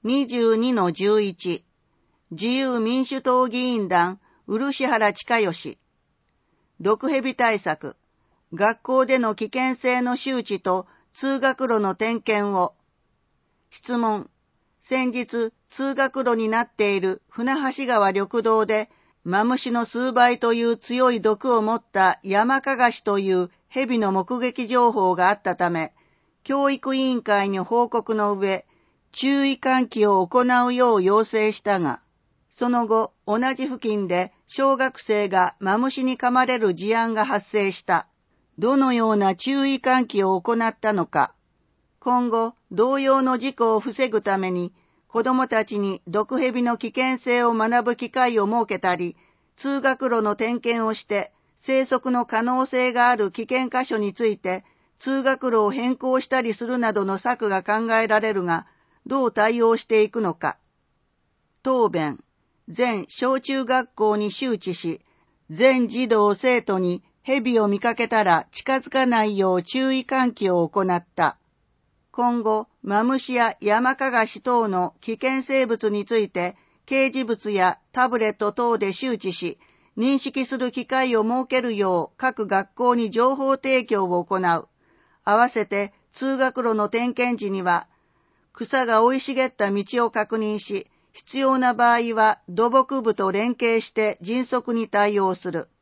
22-11 自由民主党議員団漆原親義。毒蛇対策、学校での危険性の周知と通学路の点検を。質問、先日通学路になっている船橋川緑道でマムシの数倍という強い毒を持ったヤマカガシという蛇の目撃情報があったため、教育委員会に報告の上、注意喚起を行うよう要請したが、その後、同じ付近で小学生がマムシに噛まれる事案が発生した。どのような注意喚起を行ったのか。今後、同様の事故を防ぐために、子どもたちに毒蛇の危険性を学ぶ機会を設けたり、通学路の点検をして、生息の可能性がある危険箇所について、通学路を変更したりするなどの策が考えられるが、どう対応していくのか。答弁、全小中学校に周知し、全児童生徒に蛇を見かけたら近づかないよう注意喚起を行った。今後、マムシやヤマカガシ等の危険生物について、掲示物やタブレット等で周知し、認識する機会を設けるよう各学校に情報提供を行う。合わせて通学路の点検時には、草が生い茂った道を確認し、必要な場合は土木部と連携して迅速に対応する。